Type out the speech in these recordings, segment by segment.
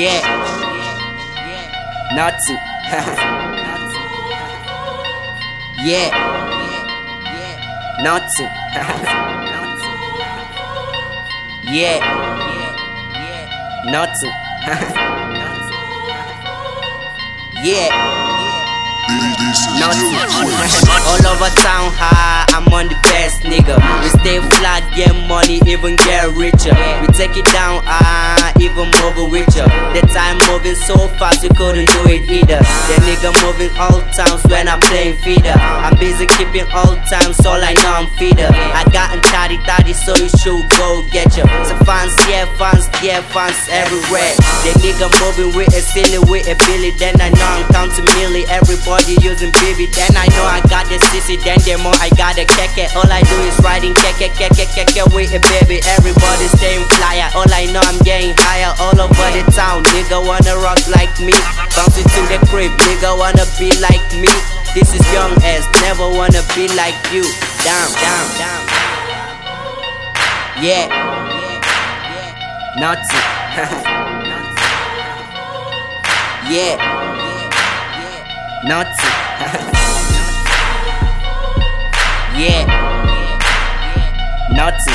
Yeah, nothing. Yeah, nothing. Yeah, nothing. Yeah. Nothing. All over town high, I'm on the best nigga. We stay flat, get money, even get richer. We take it down high, even move with ya. The time moving so fast, you couldn't do it either. The nigga moving all times when I'm playing feeder. I'm busy keeping all times, all I know I'm feeder. I got daddy, so you should go get ya. So fans everywhere. The nigga moving with a silly, with a billy. Then I know I'm counting milli. Everybody using baby, then I know I got the sissy, then the more I got a keke. All I do is riding keke with a baby. Everybody staying flyer, all I know I'm getting higher all over the town. Nigga wanna rock like me, bounce it to the crib. Nigga wanna be like me. This is young ass, never wanna be like you. Down. Yeah, nothing. Yeah, nothing. Yeah, nothing.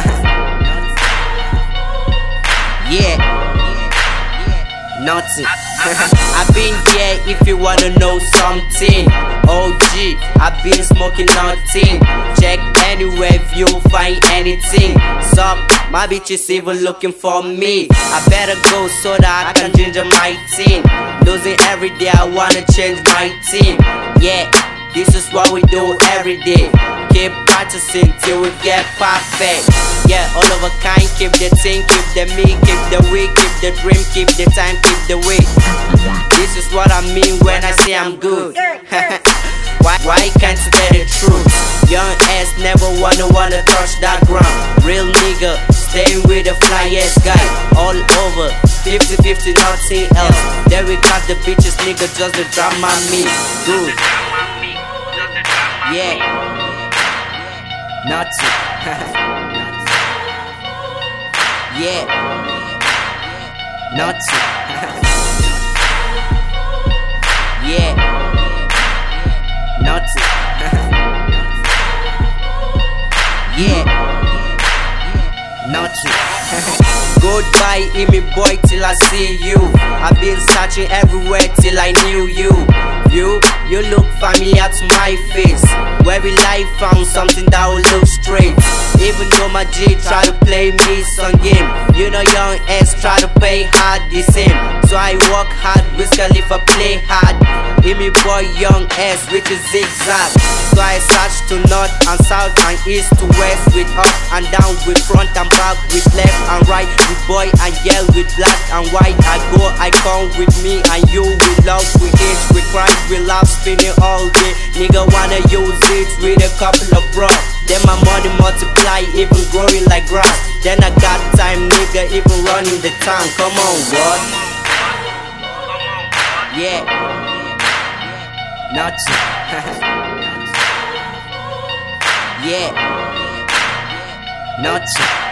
Yeah, nothing. I've been here if you wanna know something. OG, I've been smoking nothing. Check anywhere if you find anything. Sup, my bitch is even looking for me. I better go so that I can ginger my team. Losing every day, I wanna change my team. Yeah, this is what we do every day. Keep practicing till we get perfect. Yeah, all of a kind, keep the thing, keep the me, keep the week, keep the dream, keep the time, keep the way. This is what I mean when I say I'm good. Why can't you tell the truth? Young ass never wanna touch that ground. Real nigga, staying with the flyest guy. All over, 50-50, nothing else. There we got the bitches, nigga, just the drama me. Good. Yeah, nothing. Yeah, nothing. Yeah, nothing. Yeah, nothing. Goodbye, me boy, till I see you. I've been searching everywhere till I knew you. You look familiar to my face. Every life found something that will look straight. Even though my G try to play me some game, you know young ass try to play hard the same. So I work hard, Wiz Khalifa play hard. Me boy young ass which is zigzag. So I search to north and south and east to west, with up and down, with front and back, with left and right, with boy and girl, with black and white. I go, I come, with me and you, with love, with hate, with crime, with love, spinning all day. Nigga wanna use it with a couple of bros. Then my money multiply, even growing like grass. Then I got time, nigga, even running the town. Come on, what? Yeah, nothing. Yeah, nothing.